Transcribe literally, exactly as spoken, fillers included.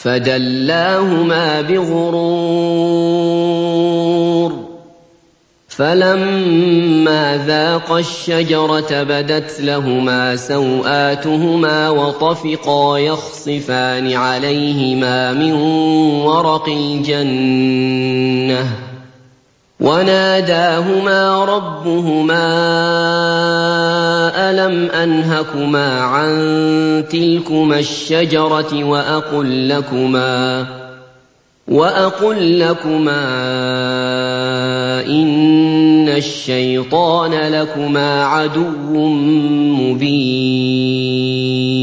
فَدَلَّاهُمَا بِغُرُورٍ ۚ فَلَمَّا ذَاقَا الشَّجَرَةَ بَدَتْ لَهُمَا سَوْآتُهُمَا وَطَفِقَا يَخْصِفَانِ عَلَيْهِمَا مِن وَرَقِ الْجَنَّةِ ۖ وَنَادَاهُمَا رَبُّهُمَا أَلَمْ أَنْهَكُمَا عَن تِلْكُمَا الشَّجَرَةِ وَأَقُل لَّكُمَا إِنَّ الشَّيْطَانَ لَكُمَا عَدُوٌّ مُّبِينٌ